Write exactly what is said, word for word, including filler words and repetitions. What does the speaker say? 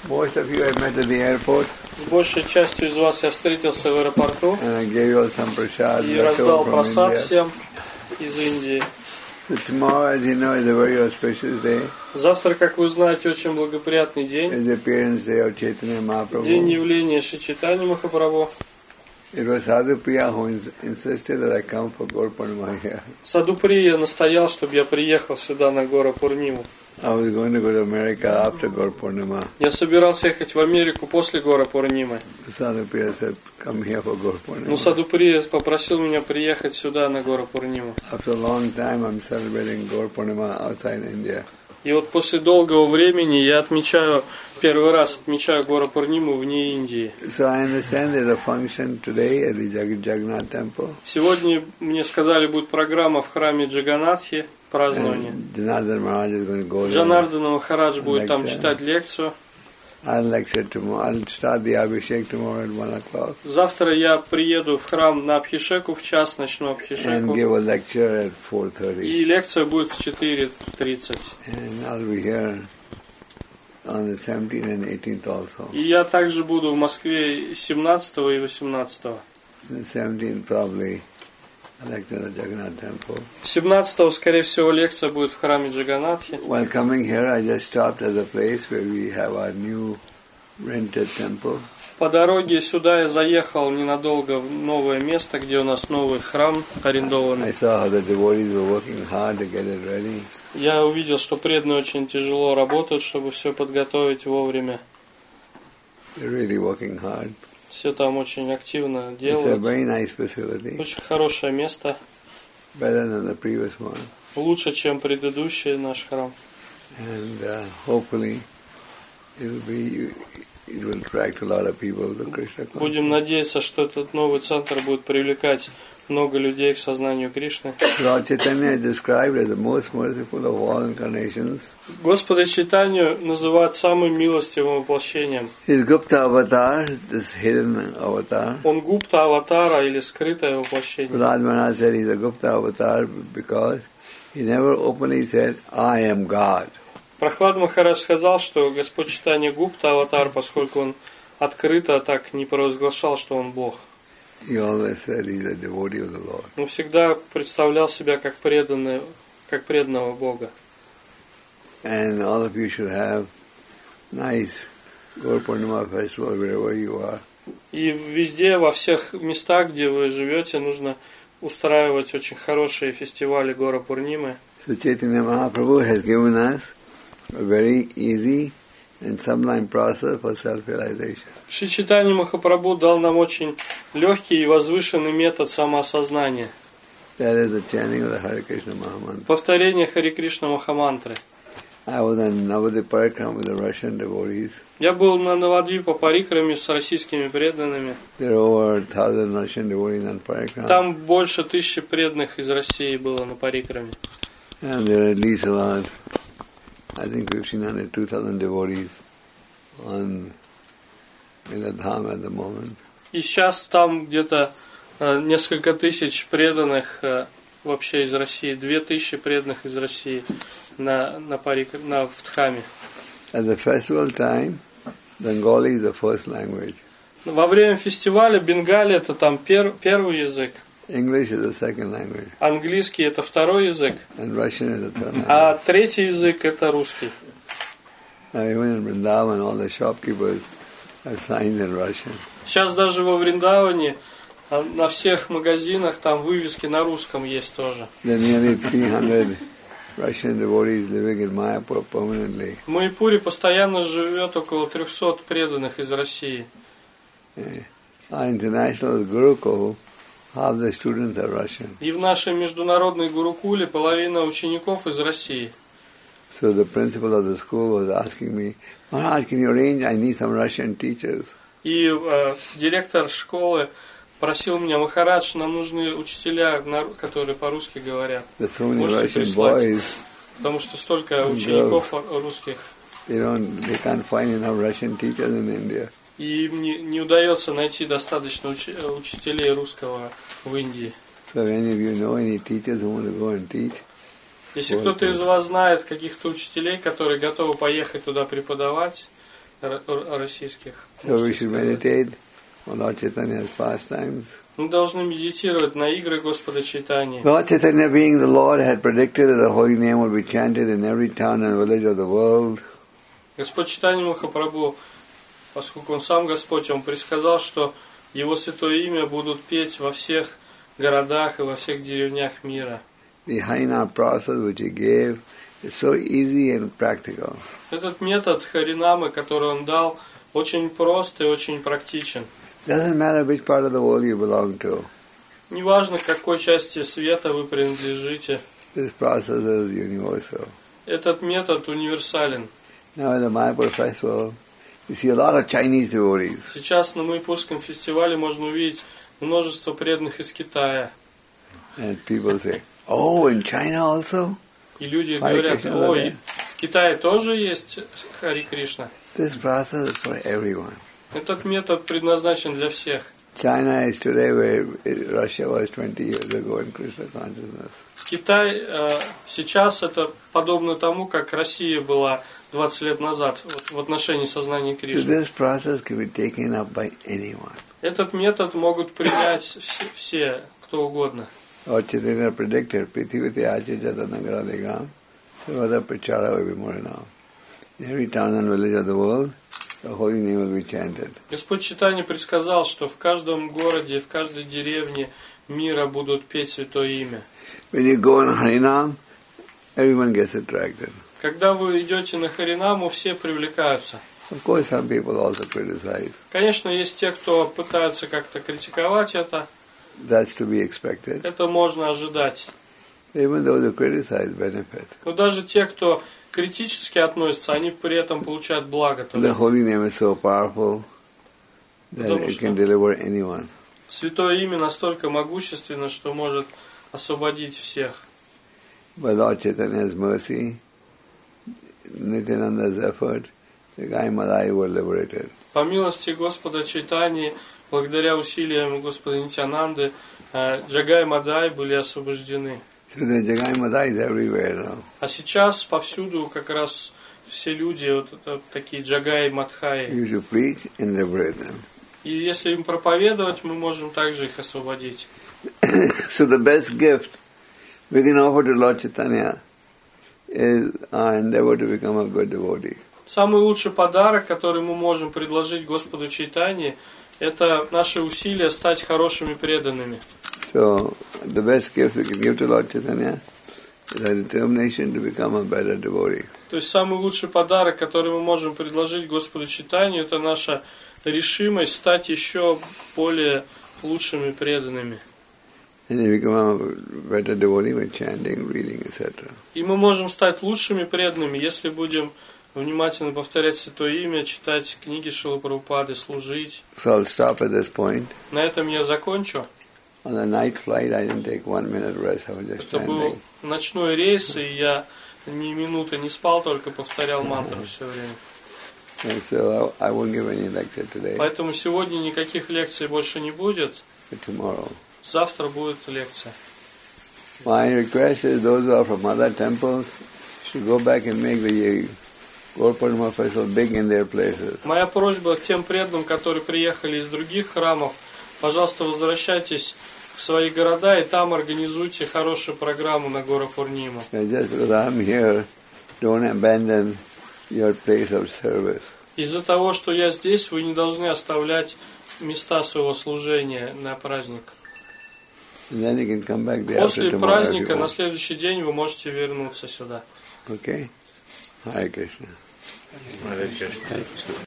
Most of you I met at the airport. С большей частью из вас я встретился в аэропорту And I gave you all some prasad и раздал from просад India. всем из Индии. So tomorrow, as you know, is a very auspicious day. Завтра, как вы знаете, очень благоприятный день. It's the appearance day of Chaitanya Mahaprabhu. День явления Шри Чайтаньи Махапрабху. It was Sadhupriya who ins- insisted that I come for Gaur Purnima here. Садуприя настоял, чтобы я приехал сюда на Гора Пурниму. I was going to go to America after Gaur Purnima. Я собирался ехать в Америку после Гора Пурнимы. Sadhupriya said, come here for Gaur Purnima. Но Садуприя попросил меня приехать сюда на Гора Пурниму. After a long time, I'm celebrating Gaur Purnima outside India. И вот после долгого времени я отмечаю, первый раз отмечаю Гора Пурниму вне Индии. So I understand there's a function today at the Jag- Jagannath temple. Сегодня мне сказали, будет программа в храме Джаганатхи, празднование. And Janardhan Maharaj is going to go there. Джанардана Махарадж будет там Lecture. читать лекцию. I'll lecture tomorrow. I'll start the Abhishek tomorrow at one o'clock. Завтра я приеду в храм на Абхишеку, в час начну And Абхишеку. give a lecture at four thirty. И лекция будет в четыре тридцать. And I'll be here on the seventeenth and eighteenth also. И я также буду в Москве семнадцатого и восемнадцатого. The seventeenth probably a lecture at the Jagannath temple. семнадцатого, скорее всего, лекция будет в храме Джаганатхи. While coming here, I just stopped at the place where we have our new rented temple. По дороге сюда я заехал ненадолго в новое место, где у нас новый храм I арендованный. saw how the devotees were working hard to get it ready. Я увидел, что преданные очень тяжело работают, чтобы все подготовить вовремя. They're really working hard. Все там очень активно It's a делают. very nice facility, Очень хорошее место. better than the previous one. Лучше, чем предыдущий наш храм. And uh, hopefully it will be, it will attract a lot of people to Krishna consciousness. Будем надеяться, что этот новый центр будет привлекать много людей к сознанию Кришны. Lord Chaitanya is described as the most merciful of all incarnations. Господа Чайтанью называют самым милостивым воплощением. His Gupta avatar, this hidden avatar. Он гупта аватара или скрытое воплощение. Prahlad Maharaj said he's a Gupta avatar because he never openly said, I am God. Прохлад Махарадж сказал, что Господь Чайтанья гупта аватар, поскольку он открыто так не провозглашал, что он Бог. He always said he's a devotee of the Lord. Он всегда представлял себя как преданный, как преданного Бога. And all of you should have nice Gaur Purnima festival wherever you are. И везде, во всех местах, где вы живете, нужно устраивать очень хорошие фестивали Гора Пурнимы. So Chaitanya Mahaprabhu has given us a very easy and sublime process for self-realization. Шри Чайтанья Махапрабху дал нам очень легкий и возвышенный метод самоосознания. That is the chanting of the Hare Krishna Mahamantra. Повторение Хари Кришна Махамантры. I was on Navadip Parikram with the Russian devotees. Я был на Навадвипа Парикраме с российскими преданными. There are over a thousand Russian devotees on Parikram. Там больше тысячи преданных из России было на Парикраме. And there are at least about, I think, fifteen hundred, two thousand devotees on in the Dham at the moment. И сейчас там где-то э, несколько тысяч преданных э, вообще из России, две тысячи преданных из России на, на, Парик, на в Дхаме. At the festival time, Bengali is the first language. Во время фестиваля Бенгали это там пер, первый язык, English is the second language. английский это второй язык, And Russian is the third language. а третий язык это русский. Now, even in Vrindavan, all the shopkeepers have signs in Russian. Сейчас даже во Вриндаване а, на всех магазинах там вывески на русском есть тоже. There are nearly three hundred Russian devotees living in Mayapur permanently. В Майяпуре постоянно живет около трехсот преданных из России. Our international Gurukul, half the students are Russian. И в нашей международной гурукуле половина учеников из России. So the principal of the school was asking me, Maharaj, can you arrange? I need some Russian teachers. И э, директор школы просил меня: Махарадж, нам нужны учителя, которые по-русски говорят. There's so many Можете Russian прислать? boys, Потому что столько учеников русских. they don't, they can't find enough Russian teachers in India. И им не, не удается найти достаточно уч, учителей русского в Индии. So if any of you know any teachers who want to go and teach, Если кто-то из вас знает каких-то учителей, которые готовы поехать туда преподавать, российских. So we should meditate on Lord Chaitanya's pastimes. Мы должны медитировать на игры Господа Чайтаньи. Lord Chaitanya, being the Lord, had predicted that the holy name would be chanted in every town and village of the world. Господь Чайтанья Махапрабху, поскольку Он сам Господь, Он предсказал, что Его святое имя будут петь во всех городах и во всех деревнях мира. The Harinam process which he gave is so easy and practical. Этот метод Харинамы, который Он дал, очень прост и очень практичен. Doesn't matter which part of the world you belong to. Неважно, к какой части света вы принадлежите. This process is universal. Этот метод универсален. Now at the Mayapur festival, you see a lot of Chinese devotees. Сейчас на Майпурском фестивале можно увидеть множество преданных из Китая. And people say, oh, in China also? И люди Хари говорят, Кришна, ой, да. в Китае тоже есть Хари Кришна. This process is for everyone. Этот метод предназначен для всех. China is today where Russia was twenty years ago in Krishna consciousness. Китай э, сейчас это подобно тому, как Россия была двадцать лет назад вот, в отношении сознания So Кришны. this process can be taken up by anyone. Этот метод могут принять все, все кто угодно. Lord Chaitanya predicted, Prithivati Acharya Jatanagra Degam, Sarvada Prachara Vibhimuranam. In every town and village of the world, the holy name will be chanted. Господь Чайтанья предсказал, что в каждом городе, в каждой деревне мира будут петь святое имя. When you go on Harinam, everyone gets attracted. Когда вы идете на Харинаму, все привлекаются. Of course, some people also criticize. Конечно, есть те, кто пытаются как-то критиковать это. That's to be expected. Это можно ожидать. Even those who criticize benefit. Но даже те, кто критически относятся, они при этом получают благо тоже. The holy name is so powerful that Потому it что can deliver anyone. Святое имя настолько могущественно, что может освободить всех. By Lord Chaitanya's mercy, Nityananda's effort, the Gai Malai were liberated. По милости Господа Чайтаньи, благодаря усилиям Господа Нитьянанды, Джагай и Мадай были освобождены. So the Jagai Madai is everywhere now. А сейчас повсюду как раз все люди, вот это, такие Джагай и Мадхаи. You should preach and liberate them. И если им проповедовать, мы можем также их освободить. So the best gift we can offer to Lord Chaitanya is our endeavor to become a good devotee. Самый лучший подарок, который мы можем предложить Господу Чайтанье, это наши усилия стать хорошими преданными. So the best gift we can give to Lord Chaitanya is our determination to become a better devotee. То есть самый лучший подарок, который мы можем предложить Господу Чайтанье, это наша решимость стать еще более лучшими преданными. And you become a better devotee by chanting, reading, et cetera. И мы можем стать лучшими преданными, если будем внимательно повторять Святое Имя, читать книги Шрилы Прабхупады, служить. So I'll stop at this point. На этом я закончу. On the night flight, I didn't take one minute rest. I was just Это был chanting. ночной рейс, и я ни минуты не спал, только повторял мантру все время. And so I, I won't give any lecture today, Поэтому сегодня никаких лекций больше не будет. but tomorrow. Завтра будет лекция. My request is those who are from other temples should go back and make the Gaur Purnima festival big in their places. Моя просьба к тем преданным, которые приехали из других храмов, пожалуйста, возвращайтесь в свои города и там организуйте хорошую программу на Гора Пурниму. And just because I'm here, don't abandon your place of service. Из-за того, что я здесь, вы не должны оставлять места своего служения на праздник. And then you can come back the После after tomorrow if you праздника на want. следующий день вы можете вернуться сюда. Okay? Hare Krishna. Hare Krishna.